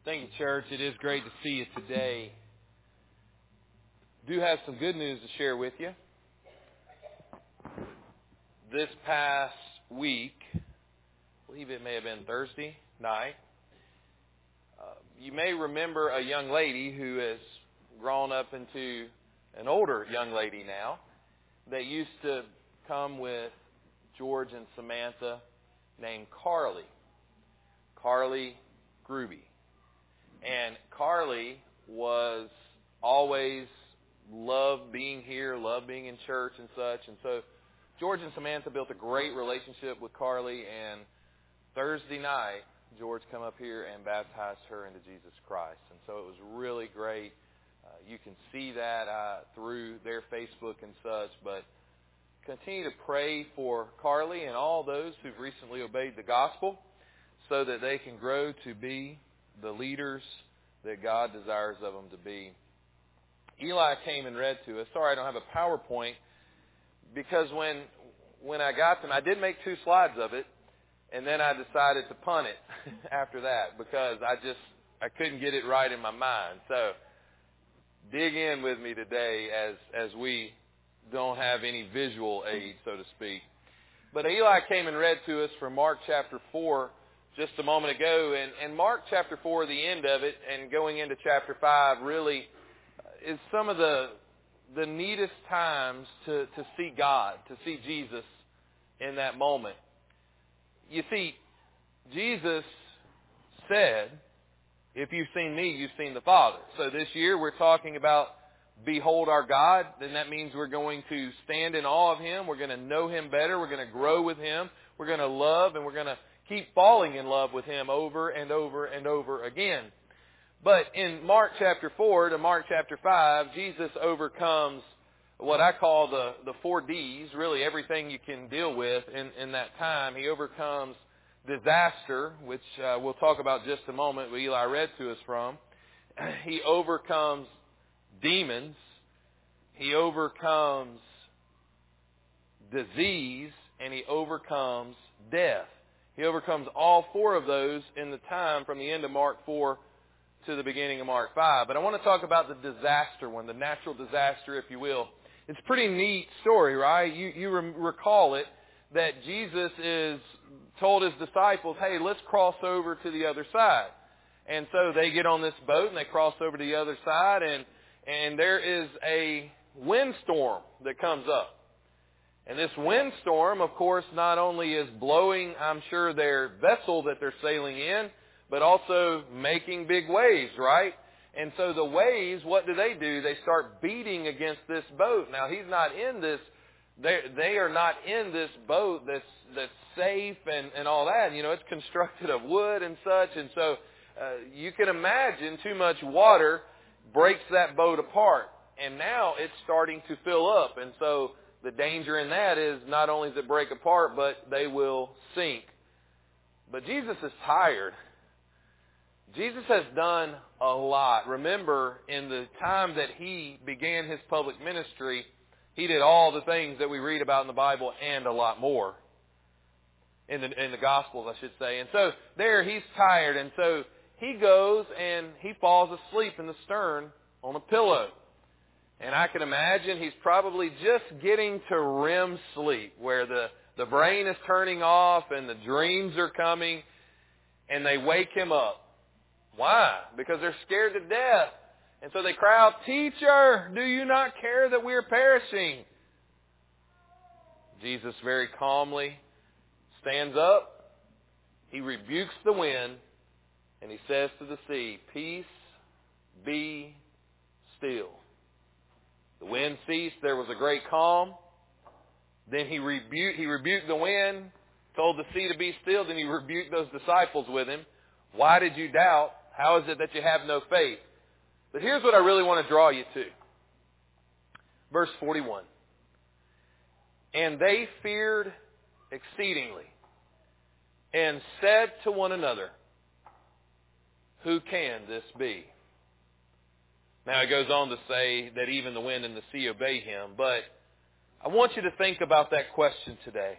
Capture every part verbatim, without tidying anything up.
Thank you, church. It is great to see you today. Do have some good news to share with you. This past week, I believe it may have been Thursday night, uh, you may remember a young lady who has grown up into an older young lady now that used to come with George and Samantha named Carly. Carly Gruby. And Carly was always loved being here, loved being in church and such. And so George and Samantha built a great relationship with Carly. And Thursday night, George come up here and baptized her into Jesus Christ. And so it was really great. Uh, you can see that uh, through their Facebook and such. But continue to pray for Carly and all those who've recently obeyed the gospel so that they can grow to be the leaders that God desires of them to be. Eli came and read to us. Sorry, I don't have a PowerPoint because when when I got them, I did make two slides of it, and then I decided to punt it after that because I just I couldn't get it right in my mind. So dig in with me today as as we don't have any visual aid, so to speak. But Eli came and read to us from Mark chapter four just a moment ago, and, and Mark chapter four, the end of it, and going into chapter five, really is some of the the neatest times to, to see God, to see Jesus in that moment. You see, Jesus said, if you've seen me, you've seen the Father. So this year we're talking about behold our God, then that means we're going to stand in awe of Him, we're going to know Him better, we're going to grow with Him, we're going to love, and we're going to keep falling in love with Him over and over and over again. But in Mark chapter four to Mark chapter five, Jesus overcomes what I call the, the four D's, really everything you can deal with in, in that time. He overcomes disaster, which uh, we'll talk about just a moment, what Eli read to us from. He overcomes demons. He overcomes disease, and He overcomes death. He overcomes all four of those in the time from the end of Mark four to the beginning of Mark five. But I want to talk about the disaster one, the natural disaster, if you will. It's a pretty neat story, right? You, you re- recall it, that Jesus is told His disciples, hey, let's cross over to the other side. And so they get on this boat and they cross over to the other side, and, and there is a windstorm that comes up. And this windstorm, of course, not only is blowing, I'm sure, their vessel that they're sailing in, but also making big waves, right? And so the waves, what do they do? They start beating against this boat. Now, he's not in this, they they are not in this boat that's that's safe and, and all that. You know, it's constructed of wood and such. And so uh, you can imagine too much water breaks that boat apart. And now it's starting to fill up. And so the danger in that is not only does it break apart, but they will sink. But Jesus is tired. Jesus has done a lot. Remember, in the time that He began His public ministry, He did all the things that we read about in the Bible and a lot more. In the, in the Gospels, I should say. And so there He's tired. And so He goes and He falls asleep in the stern on a pillow. And I can imagine He's probably just getting to R E M sleep, where the, the brain is turning off and the dreams are coming, and they wake Him up. Why? Because they're scared to death. And so they cry out, Teacher, do you not care that we are perishing? Jesus very calmly stands up. He rebukes the wind, and He says to the sea, Peace, be still. The wind ceased. There was a great calm. Then he rebuked, he rebuked the wind, told the sea to be still. Then He rebuked those disciples with Him. Why did you doubt? How is it that you have no faith? But here's what I really want to draw you to. Verse forty-one. And they feared exceedingly and said to one another, Who can this be? Now it goes on to say that even the wind and the sea obey Him. But I want you to think about that question today.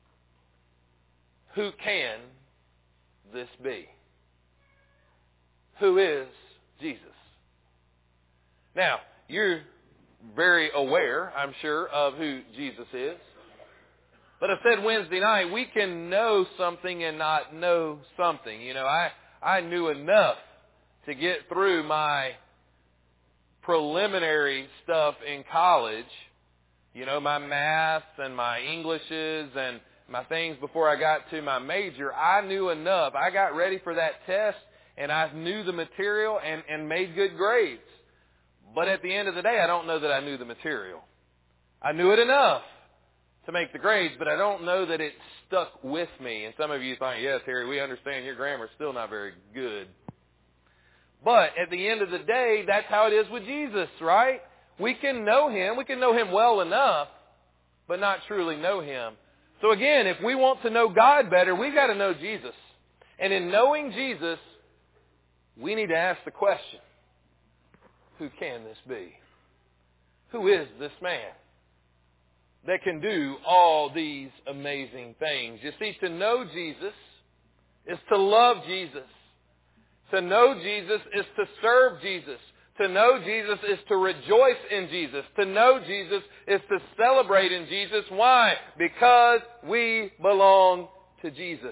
Who can this be? who is Jesus? Now, you're very aware, I'm sure, of who Jesus is. But I said Wednesday night, we can know something and not know something. You know, I, I knew enough to get through my preliminary stuff in college. You know, my maths and my Englishes and my things before I got to my major. I knew enough. I got ready for that test and I knew the material and, and made good grades. But at the end of the day, I don't know that I knew the material. I knew it enough to make the grades, but I don't know that it stuck with me. And some of you think, yes, Harry, we understand your grammar's still not very good. But at the end of the day, that's how it is with Jesus, right? We can know Him. We can know Him well enough, but not truly know Him. So again, if we want to know God better, we've got to know Jesus. And in knowing Jesus, we need to ask the question, who can this be? Who is this man that can do all these amazing things? You see, to know Jesus is to love Jesus. To know Jesus is to serve Jesus. To know Jesus is to rejoice in Jesus. To know Jesus is to celebrate in Jesus. Why? Because we belong to Jesus.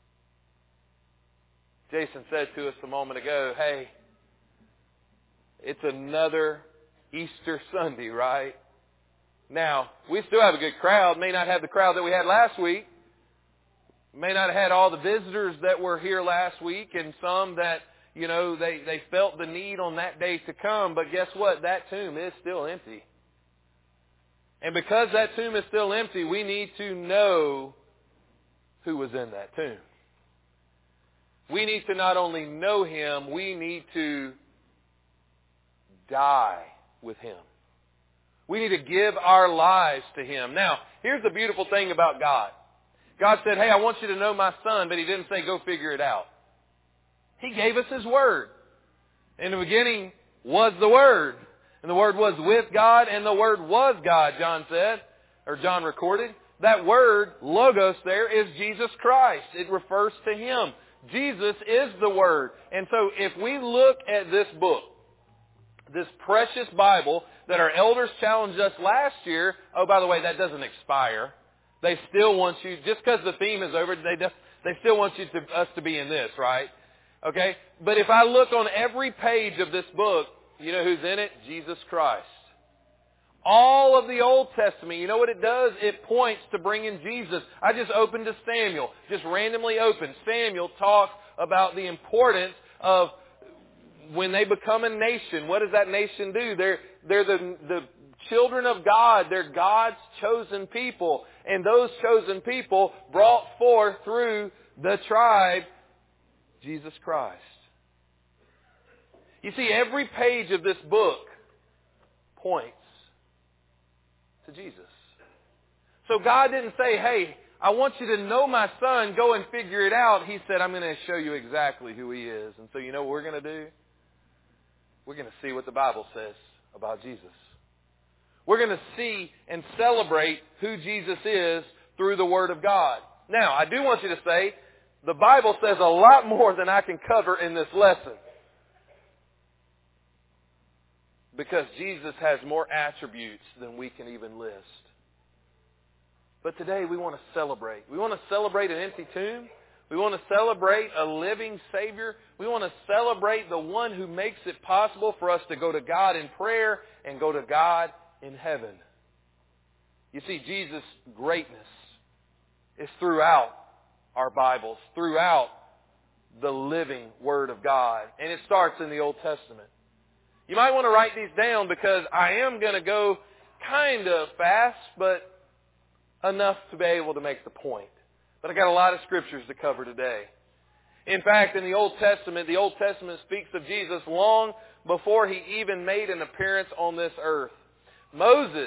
Jason said to us a moment ago, hey, it's another Easter Sunday, right? Now, we still have a good crowd. May not have the crowd that we had last week. May not have had all the visitors that were here last week, and some that, you know, they, they felt the need on that day to come. But guess what? That tomb is still empty. And because that tomb is still empty, we need to know who was in that tomb. We need to not only know Him, we need to die with Him. We need to give our lives to Him. Now, here's the beautiful thing about God. God said, hey, I want you to know my Son, but He didn't say, go figure it out. He gave us His Word. In the beginning was the Word. And the Word was with God, and the Word was God, John said, or John recorded. That word, logos there, is Jesus Christ. It refers to Him. Jesus is the Word. And so if we look at this book, this precious Bible that our elders challenged us last year, oh, by the way, that doesn't expire. They still want you, just because the theme is over, they just, they still want you to, us to be in this, right? Okay? But if I look on every page of this book, you know who's in it? Jesus Christ. All of the Old Testament, you know what it does? It points to bringing Jesus. I just opened to Samuel, just randomly opened. Samuel talks about the importance of when they become a nation. What does that nation do? They're, they're the, the children of God. They're God's chosen people. And those chosen people brought forth through the tribe Jesus Christ. You see, every page of this book points to Jesus. So God didn't say, hey, I want you to know my Son, go and figure it out. He said, I'm going to show you exactly who He is. And so you know what we're going to do? We're going to see what the Bible says about Jesus. We're going to see and celebrate who Jesus is through the Word of God. Now, I do want you to say, the Bible says a lot more than I can cover in this lesson. Because Jesus has more attributes than we can even list. But today we want to celebrate. We want to celebrate an empty tomb. We want to celebrate a living Savior. We want to celebrate the one who makes it possible for us to go to God in prayer and go to God in heaven. You see, Jesus' greatness is throughout our Bibles, throughout the living Word of God. And it starts in the Old Testament. You might want to write these down because I am going to go kind of fast, but enough to be able to make the point. But I got a lot of scriptures to cover today. In fact, in the Old Testament, the Old Testament speaks of Jesus long before He even made an appearance on this earth. Moses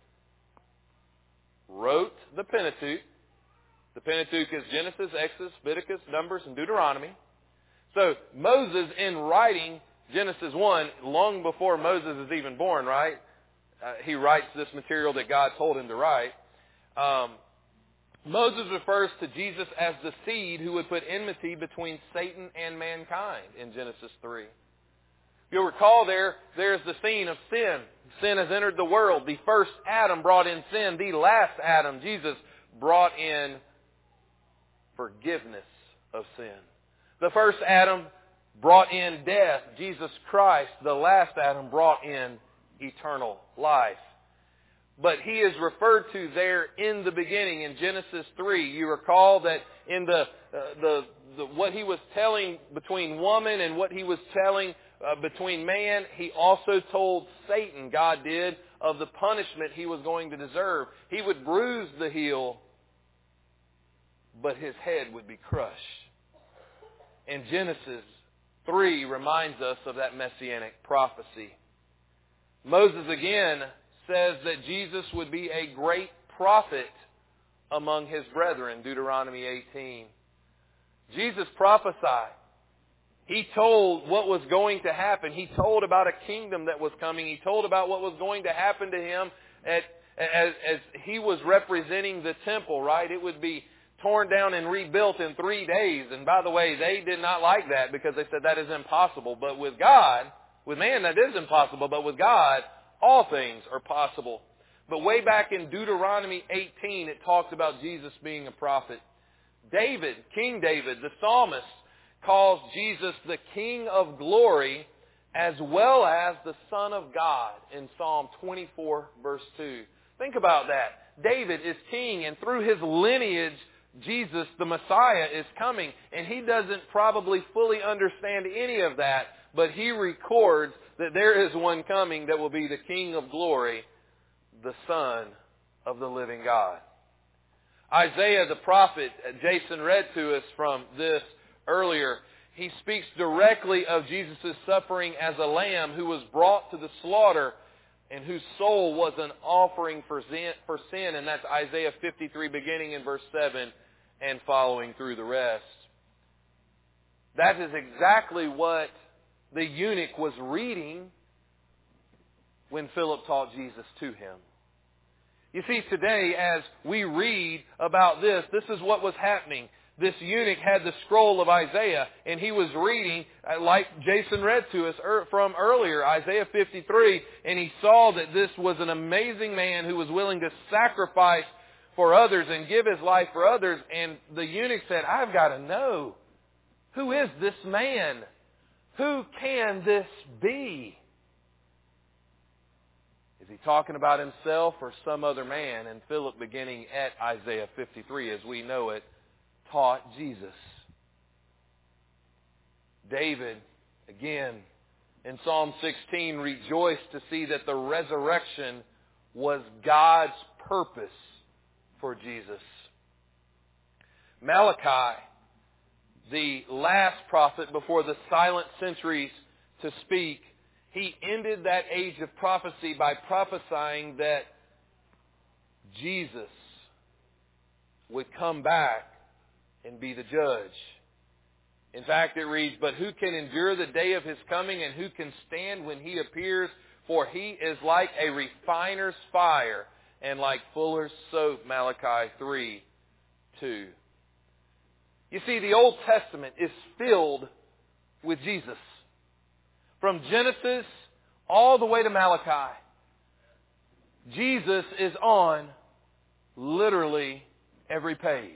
wrote the Pentateuch. The Pentateuch is Genesis, Exodus, Leviticus, Numbers, and Deuteronomy. So Moses, in writing Genesis one, long before Moses is even born, right? Uh, he writes this material that God told him to write. Um, Moses refers to Jesus as the seed who would put enmity between Satan and mankind in Genesis three. You'll recall there, there's the scene of sin. Sin has entered the world. The first Adam brought in sin. The last Adam, Jesus, brought in forgiveness of sin. The first Adam brought in death. Jesus Christ, the last Adam, brought in eternal life. But he is referred to there in the beginning in Genesis three. You recall that in the, uh, the, the what he was telling between woman and what he was telling uh, between man, he also told Satan, God did, of the punishment he was going to deserve. He would bruise the heel, but his head would be crushed. And Genesis three reminds us of that messianic prophecy. Moses again says that Jesus would be a great prophet among his brethren, Deuteronomy eighteen. Jesus prophesied. He told what was going to happen. He told about a kingdom that was coming. He told about what was going to happen to him at, as, as he was representing the temple, right? It would be torn down and rebuilt in three days. And by the way, they did not like that because they said that is impossible. But with God, with man, that is impossible. But with God, all things are possible. But way back in Deuteronomy eighteen, it talks about Jesus being a prophet. David, King David, the psalmist, calls Jesus the King of glory as well as the Son of God in Psalm twenty-four, verse two. Think about that. David is king, and through his lineage, Jesus, the Messiah, is coming. And he doesn't probably fully understand any of that, but he records that there is one coming that will be the King of glory, the Son of the living God. Isaiah the prophet, Jason read to us from this earlier. He speaks directly of Jesus' suffering as a lamb who was brought to the slaughter and whose soul was an offering for sin. And that's Isaiah fifty-three, beginning in verse seven and following through the rest. That is exactly what the eunuch was reading when Philip taught Jesus to him. You see, today as we read about this, this is what was happening. This eunuch had the scroll of Isaiah, and he was reading, like Jason read to us from earlier, Isaiah fifty-three, and he saw that this was an amazing man who was willing to sacrifice for others and give his life for others. And the eunuch said, I've got to know, who is this man? Who can this be? Is he talking about himself or some other man? And Philip, beginning at Isaiah fifty-three, as we know it, taught Jesus. David, again, in Psalm sixteen, rejoiced to see that the resurrection was God's purpose for Jesus. Malachi, the last prophet before the silent centuries to speak, he ended that age of prophecy by prophesying that Jesus would come back and be the judge. In fact, it reads, but who can endure the day of his coming, and who can stand when he appears? For he is like a refiner's fire and like fuller's soap, Malachi three two. You see, the Old Testament is filled with Jesus. From Genesis all the way to Malachi, Jesus is on literally every page.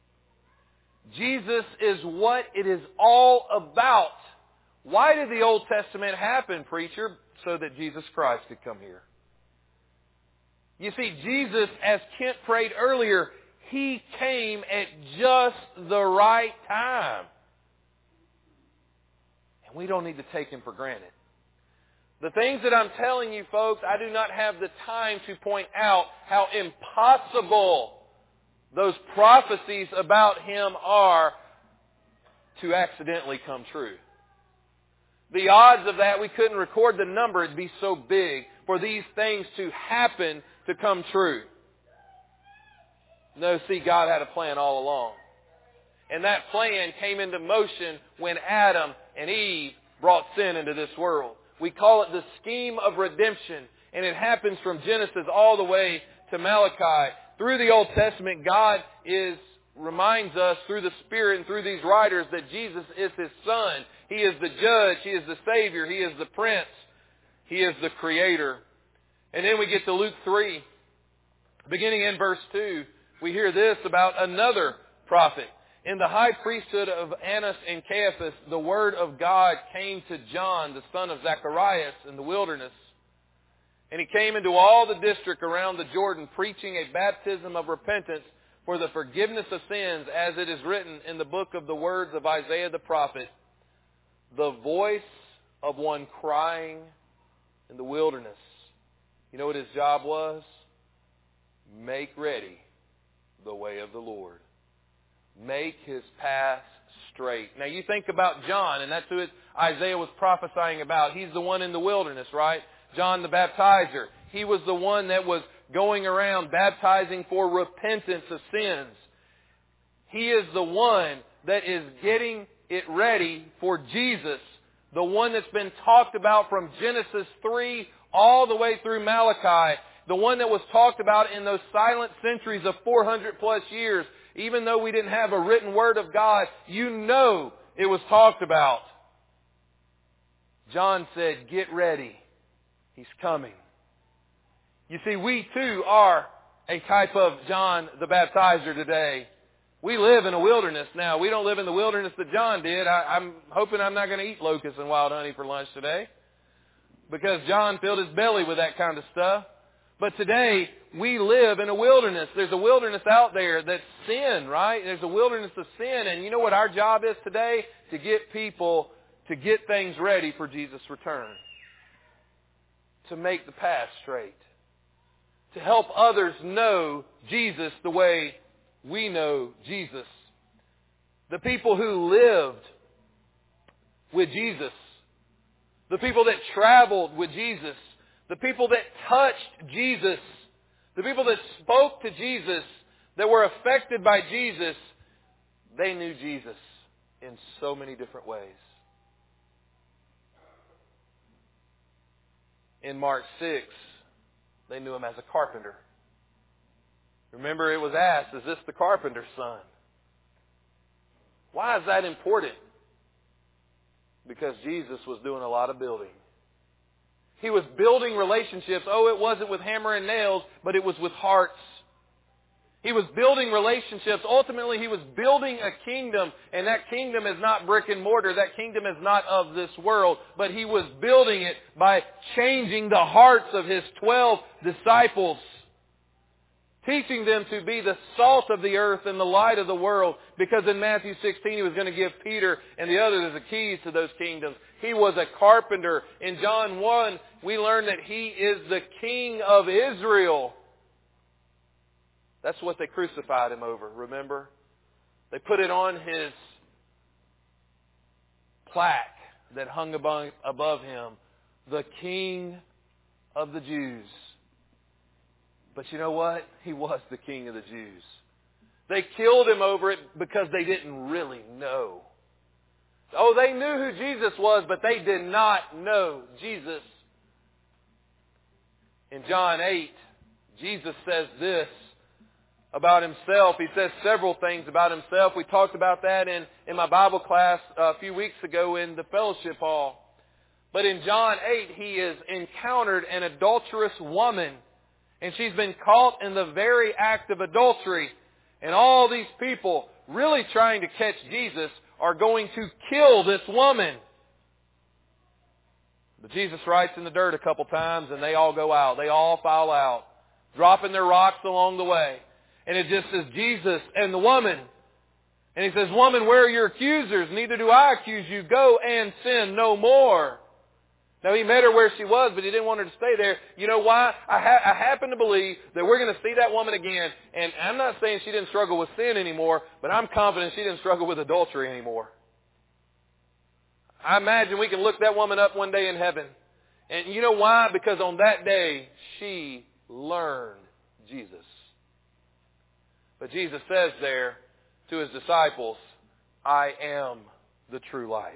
Jesus is what it is all about. Why did the Old Testament happen, preacher? So that Jesus Christ could come here. You see, Jesus, as Kent prayed earlier, He came at just the right time. And we don't need to take Him for granted. The things that I'm telling you, folks, I do not have the time to point out how impossible those prophecies about Him are to accidentally come true. The odds of that, we couldn't record the number. It'd be so big for these things to happen to come true. No, see, God had a plan all along. And that plan came into motion when Adam and Eve brought sin into this world. We call it the scheme of redemption. And it happens from Genesis all the way to Malachi. Through the Old Testament, God is reminds us through the Spirit and through these writers that Jesus is His Son. He is the Judge. He is the Savior. He is the Prince. He is the Creator. And then we get to Luke three. Beginning in verse two, we hear this about another prophet. In the high priesthood of Annas and Caiaphas, the word of God came to John, the son of Zacharias, in the wilderness. And he came into all the district around the Jordan, preaching a baptism of repentance for the forgiveness of sins, as it is written in the book of the words of Isaiah the prophet, the voice of one crying in the wilderness. You know what his job was? Make ready the way of the Lord. Make His path straight. Now you think about John, and that's who it, Isaiah was prophesying about. He's the one in the wilderness, right? John the baptizer. He was the one that was going around baptizing for repentance of sins. He is the one that is getting it ready for Jesus, the one that's been talked about from Genesis three all the way through Malachi, the one that was talked about in those silent centuries of four hundred plus years. Even though we didn't have a written word of God, you know it was talked about. John said, get ready. He's coming. You see, we too are a type of John the Baptizer today. We live in a wilderness now. We don't live in the wilderness that John did. I, I'm hoping I'm not going to eat locusts and wild honey for lunch today, because John filled his belly with that kind of stuff. But today, we live in a wilderness. There's a wilderness out there that's sin, right? There's a wilderness of sin. And you know what our job is today? To get people to get things ready for Jesus' return. To make the path straight. To help others know Jesus the way we know Jesus. The people who lived with Jesus. The people that traveled with Jesus. The people that touched Jesus, the people that spoke to Jesus, that were affected by Jesus, they knew Jesus in so many different ways. In Mark six, they knew Him as a carpenter. Remember, it was asked, is this the carpenter's son? Why is that important? Because Jesus was doing a lot of building. He was building relationships. Oh, it wasn't with hammer and nails, but it was with hearts. He was building relationships. Ultimately, He was building a kingdom, and that kingdom is not brick and mortar. That kingdom is not of this world, but He was building it by changing the hearts of His twelve disciples, teaching them to be the salt of the earth and the light of the world, because in Matthew sixteen He was going to give Peter and the others the keys to those kingdoms. He was a carpenter. In John one, we learn that He is the King of Israel. That's what they crucified Him over, remember? They put it on His plaque that hung above, above Him, the King of the Jews. But you know what? He was the King of the Jews. They killed Him over it because they didn't really know. Oh, they knew who Jesus was, but they did not know Jesus. In John eight, Jesus says this about Himself. He says several things about Himself. We talked about that in, in my Bible class a few weeks ago in the fellowship hall. But in John eight, He has encountered an adulterous woman. And she's been caught in the very act of adultery. And all these people really trying to catch Jesus are going to kill this woman. But Jesus writes in the dirt a couple times, and they all go out. They all file out, dropping their rocks along the way. And it just says Jesus and the woman. And He says, woman, where are your accusers? Neither do I accuse you. Go and sin no more. Now, He met her where she was, but He didn't want her to stay there. You know why? I, ha- I happen to believe that we're going to see that woman again. And I'm not saying she didn't struggle with sin anymore, but I'm confident she didn't struggle with adultery anymore. I imagine we can look that woman up one day in heaven. And you know why? Because on that day, she learned Jesus. But Jesus says there to His disciples, I am the true light.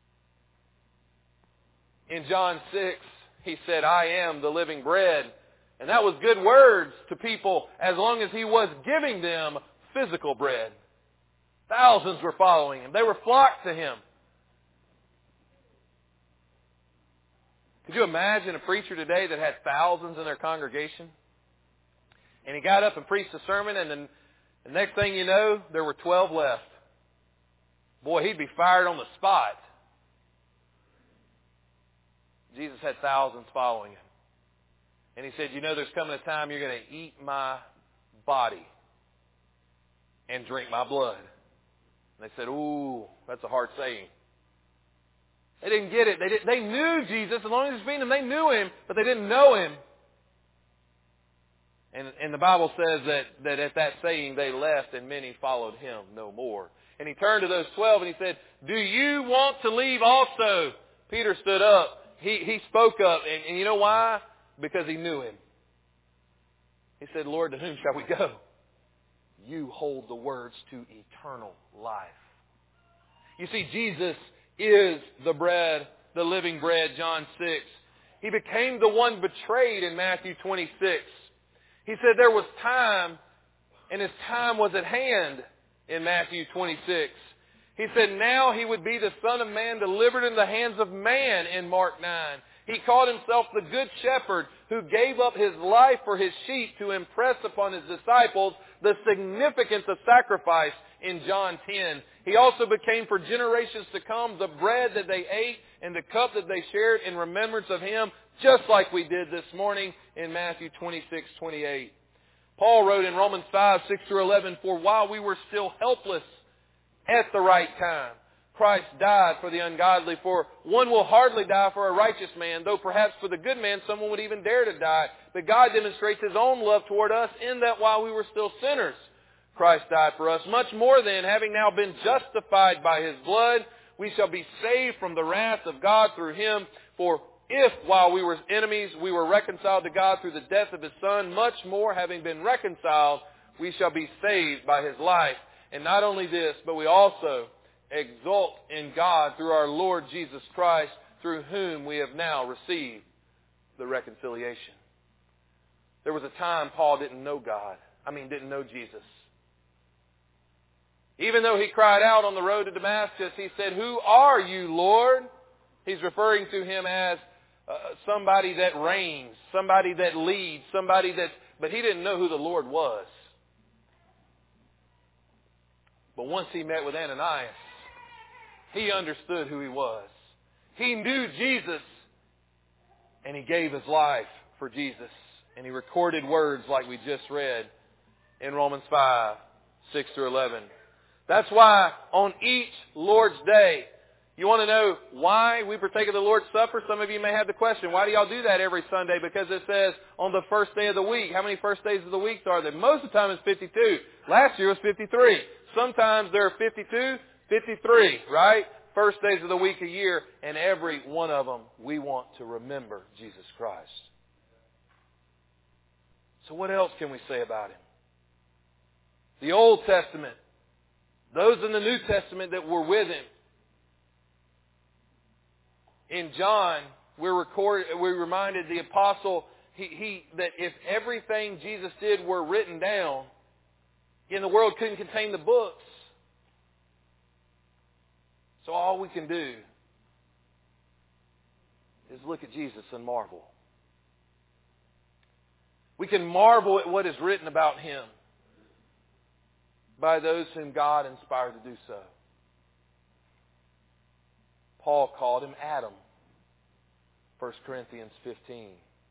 In John six, He said, I am the living bread. And that was good words to people as long as He was giving them physical bread. Thousands were following Him. They were flocked to Him. Could you imagine a preacher today that had thousands in their congregation? And he got up and preached a sermon, and then the next thing you know, there were twelve left. Boy, he'd be fired on the spot. Jesus had thousands following Him. And He said, you know, there's coming a time you're going to eat my body and drink my blood. And they said, ooh, that's a hard saying. They didn't get it. They, did, they knew Jesus. As long as He was feeding them, they knew Him, but they didn't know Him. And, and the Bible says that, that at that saying they left and many followed Him no more. And He turned to those twelve and He said, do you want to leave also? Peter stood up. He, he spoke up. And, and you know why? Because he knew Him. He said, Lord, to whom shall we go? You hold the words to eternal life. You see, Jesus is the bread, the living bread, John six. He became the one betrayed in Matthew twenty-six. He said there was time, and His time was at hand in Matthew twenty-six. He said now He would be the Son of Man delivered in the hands of man in Mark nine. He called Himself the Good Shepherd who gave up His life for His sheep to impress upon His disciples the significance of sacrifice in John ten. He also became for generations to come the bread that they ate and the cup that they shared in remembrance of Him, just like we did this morning in Matthew twenty-six twenty-eight. Paul wrote in Romans five, six through eleven, for while we were still helpless at the right time, Christ died for the ungodly. For one will hardly die for a righteous man, though perhaps for the good man someone would even dare to die. But God demonstrates His own love toward us in that while we were still sinners, Christ died for us. Much more then, having now been justified by His blood, we shall be saved from the wrath of God through Him. For if, while we were enemies, we were reconciled to God through the death of His Son, much more, having been reconciled, we shall be saved by His life. And not only this, but we also exult in God through our Lord Jesus Christ, through whom we have now received the reconciliation. There was a time Paul didn't know God. I mean, didn't know Jesus. Even though he cried out on the road to Damascus, he said, who are you, Lord? He's referring to Him as uh, somebody that reigns, somebody that leads, somebody that... But he didn't know who the Lord was. But once he met with Ananias, he understood who he was. He knew Jesus, and he gave his life for Jesus. And he recorded words like we just read in Romans five, six through eleven. That's why on each Lord's Day, you want to know why we partake of the Lord's Supper? Some of you may have the question, why do y'all do that every Sunday? Because it says on the first day of the week. How many first days of the week are there? Most of the time it's fifty-two. Last year was fifty-three. Sometimes there are fifty-two, fifty-three, right? First days of the week a year, and every one of them we want to remember Jesus Christ. So what else can we say about Him? The Old Testament, those in the New Testament that were with Him. In John, we're recorded, we're reminded the apostle he, he that if everything Jesus did were written down, and the world couldn't contain the books. So all we can do is look at Jesus and marvel. We can marvel at what is written about Him by those whom God inspired to do so. Paul called him Adam, First Corinthians fifteen.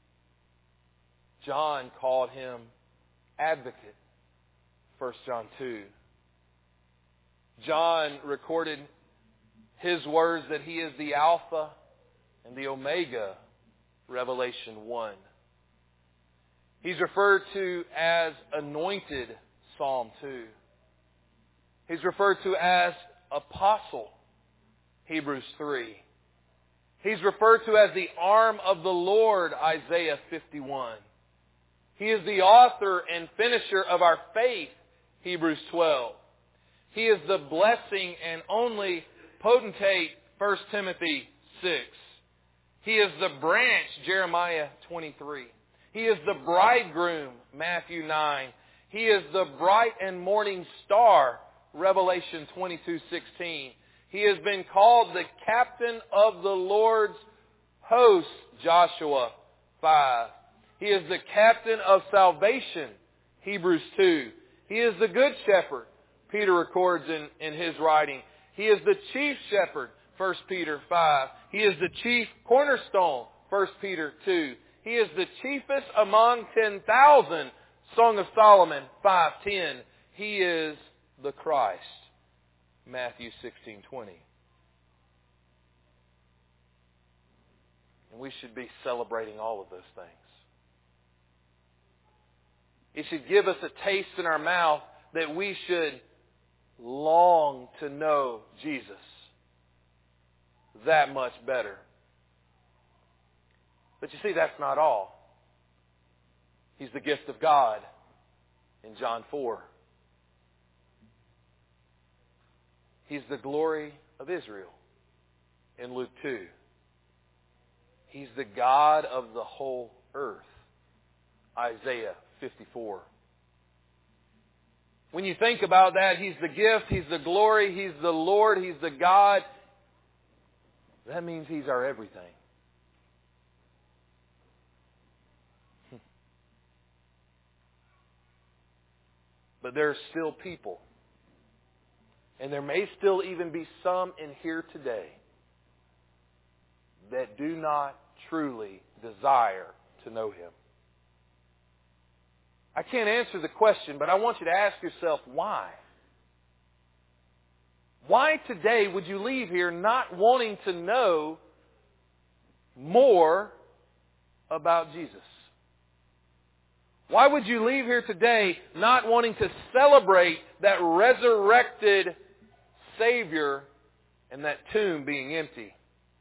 John called him Advocate, First John two. John recorded his words that He is the Alpha and the Omega, Revelation one. He's referred to as Anointed, Psalm two. He's referred to as Apostle, Hebrews three. He's referred to as the arm of the Lord, Isaiah fifty-one. He is the author and finisher of our faith, Hebrews twelve. He is the blessing and only potentate, First Timothy six. He is the branch, Jeremiah twenty-three. He is the bridegroom, Matthew nine. He is the bright and morning star, Revelation twenty-two sixteen. He has been called the captain of the Lord's host, Joshua five. He is the captain of salvation, Hebrews two. He is the good shepherd, Peter records in, in his writing. He is the chief shepherd, First Peter five. He is the chief cornerstone, First Peter two. He is the chiefest among ten thousand, Song of Solomon five ten. He is the Christ, Matthew sixteen twenty. And we should be celebrating all of those things. It should give us a taste in our mouth that we should long to know Jesus that much better. But you see, that's not all. He's the gift of God in John four. He's the glory of Israel in Luke two. He's the God of the whole earth, Isaiah fifty-four. When you think about that, He's the gift, He's the glory, He's the Lord, He's the God. That means He's our everything. But there are still people, and there may still even be some in here today, that do not truly desire to know Him. I can't answer the question, but I want you to ask yourself, why? Why today would you leave here not wanting to know more about Jesus? Why would you leave here today not wanting to celebrate that resurrected Savior and that tomb being empty?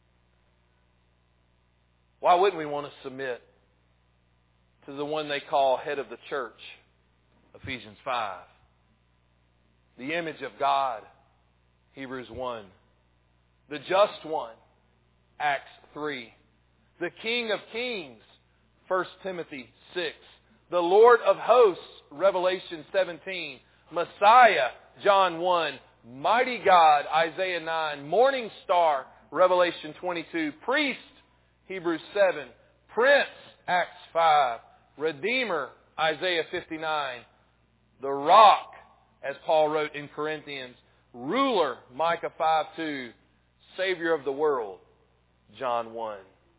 Why wouldn't we want to submit to the one they call head of the church, Ephesians five? The image of God, Hebrews one. The just one, Acts three. The King of kings, First Timothy six. The Lord of hosts, Revelation seventeen. Messiah, John one. Mighty God, Isaiah nine. Morning star, Revelation twenty-two. Priest, Hebrews seven. Prince, Acts five. Redeemer, Isaiah fifty-nine. The rock, as Paul wrote in Corinthians. Ruler, Micah five two. Savior of the world, John one.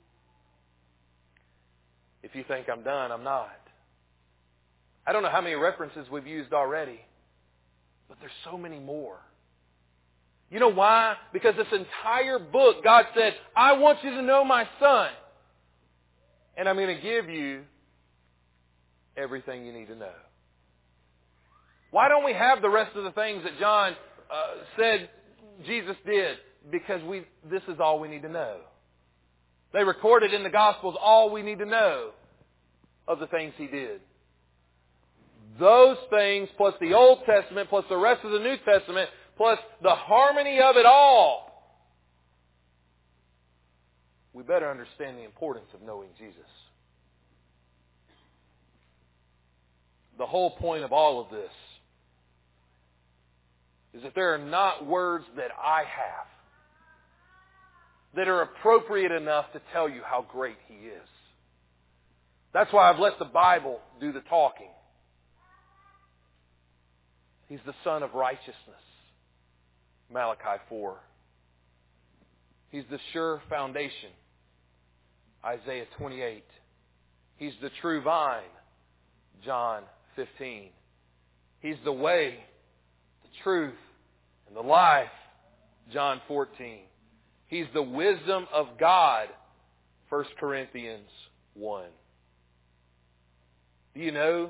If you think I'm done, I'm not. I don't know how many references we've used already, but there's so many more. You know why? Because this entire book, God said, I want you to know my Son. And I'm going to give you everything you need to know. Why don't we have the rest of the things that John uh, said Jesus did? Because we this is all we need to know. They recorded in the Gospels all we need to know of the things He did. Those things, plus the Old Testament, plus the rest of the New Testament, plus the harmony of it all, we better understand the importance of knowing Jesus. The whole point of all of this is that there are not words that I have that are appropriate enough to tell you how great He is. That's why I've let the Bible do the talking. He's the Son of righteousness, Malachi four. He's the sure foundation, Isaiah twenty-eight. He's the true vine, John fifteen. He's the way, the truth, and the life, John fourteen. He's the wisdom of God, First Corinthians one. Do you know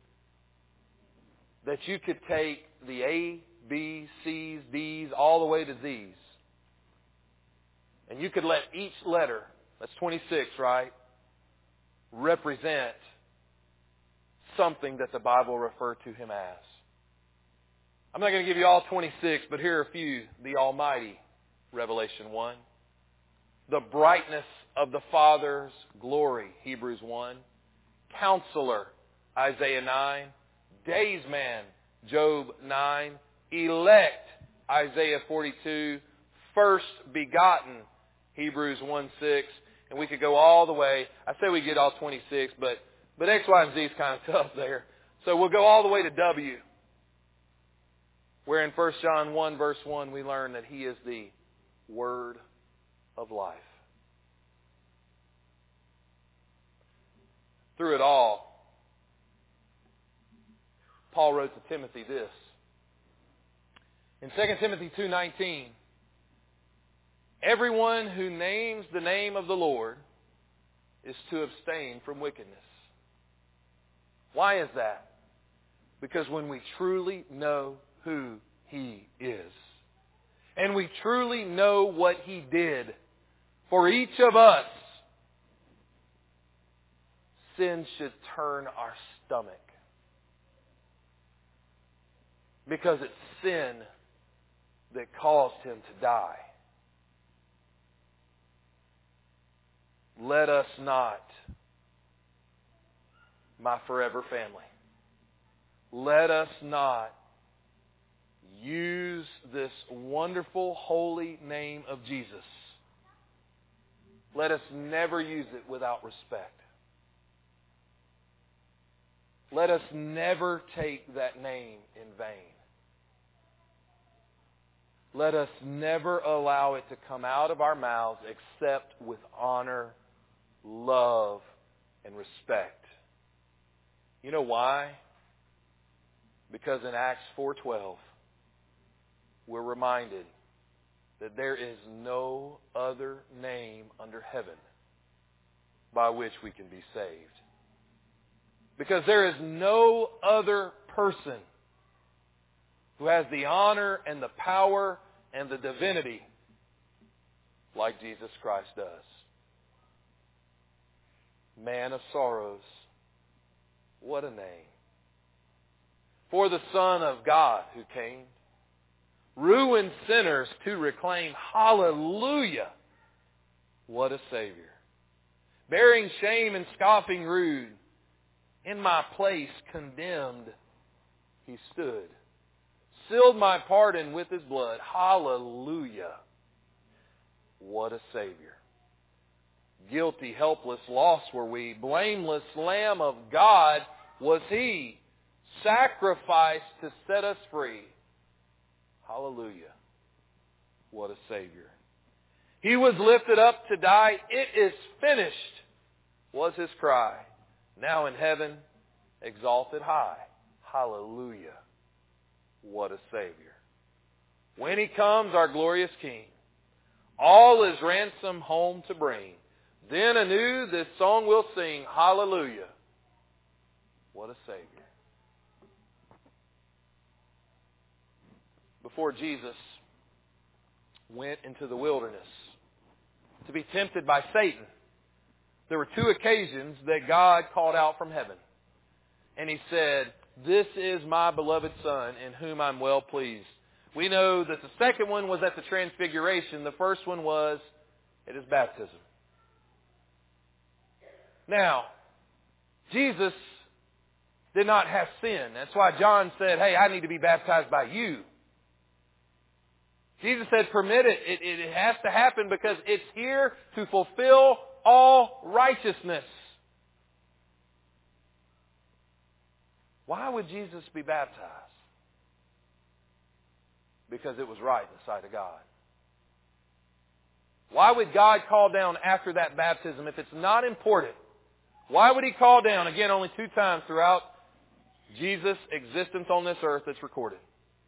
that you could take the A, B, C's, D's, all the way to Z's, and you could let each letter, that's twenty-six, right, represent something that the Bible referred to Him as. I'm not going to give you all twenty-six, but here are a few. The Almighty, Revelation one. The brightness of the Father's glory, Hebrews one. Counselor, Isaiah nine. Days man, Job nine. Elect, Isaiah forty-two. First begotten, Hebrews one six. And we could go all the way. I say we get all twenty-six, but, but X, Y, and Z is kind of tough there. So we'll go all the way to W, where in First John one verse one we learn that He is the Word of life. Through it all, Paul wrote to Timothy this. In Second Timothy two nineteen, everyone who names the name of the Lord is to abstain from wickedness. Why is that? Because when we truly know who He is, and we truly know what He did for each of us, sin should turn our stomach. Because it's sin that caused Him to die. Let us not, my forever family, let us not use this wonderful holy name of Jesus. Let us never use it without respect. Let us never take that name in vain. Let us never allow it to come out of our mouths except with honor, love, and respect. You know why? Because in Acts four twelve, we're reminded that there is no other name under heaven by which we can be saved. Because there is no other person who has the honor and the power and the divinity like Jesus Christ does. Man of sorrows, what a name. For the Son of God who came, ruined sinners to reclaim. Hallelujah! What a Savior. Bearing shame and scoffing rude, in my place condemned He stood. Sealed my pardon with His blood. Hallelujah! What a Savior. Guilty, helpless, lost were we. Blameless Lamb of God was He. Sacrificed to set us free. Hallelujah. What a Savior. He was lifted up to die. It is finished, was His cry. Now in heaven, exalted high. Hallelujah. What a Savior. When He comes, our glorious King, all is ransom home to bring. Then anew this song we'll sing. Hallelujah. What a Savior. Before Jesus went into the wilderness to be tempted by Satan, there were two occasions that God called out from heaven. And He said, "This is my beloved Son in whom I'm well pleased." We know that the second one was at the Transfiguration. The first one was at His baptism. Now, Jesus did not have sin. That's why John said, "Hey, I need to be baptized by you." Jesus said, "Permit it. It, it. it has to happen because it's here to fulfill all righteousness." Why would Jesus be baptized? Because it was right in the sight of God. Why would God call down after that baptism if it's not important? Why would He call down? Again, only two times throughout Jesus' existence on this earth that's recorded.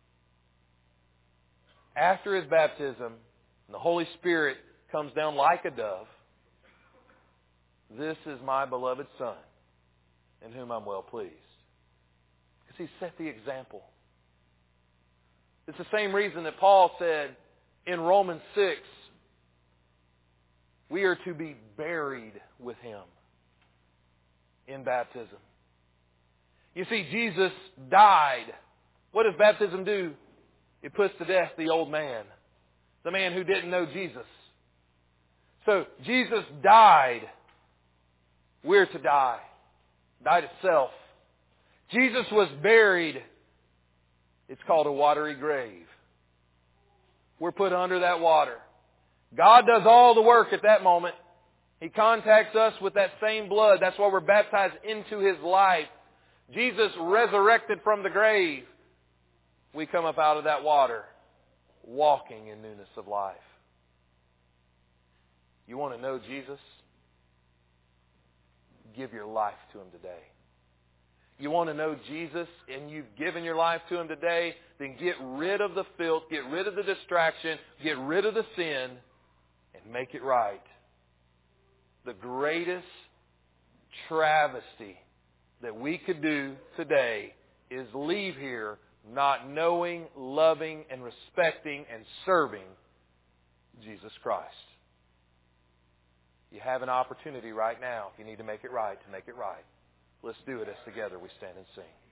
After His baptism, the Holy Spirit comes down like a dove. "This is my beloved Son, in whom I'm well pleased." Because He set the example. It's the same reason that Paul said in Romans six, we are to be buried with Him in baptism. You see, Jesus died. What does baptism do? It puts to death the old man, the man who didn't know Jesus. So Jesus died. We're to die. died of self. Jesus was buried. It's called a watery grave. We're put under that water. God does all the work at that moment. He contacts us with that same blood. That's why we're baptized into His life. Jesus resurrected from the grave. We come up out of that water, walking in newness of life. You want to know Jesus? Give your life to Him today. You want to know Jesus and you've given your life to Him today, then get rid of the filth, get rid of the distraction, get rid of the sin, and make it right. The greatest travesty that we could do today is leave here not knowing, loving, and respecting and serving Jesus Christ. You have an opportunity right now, if you need to make it right, to make it right. Let's do it as together we stand and sing.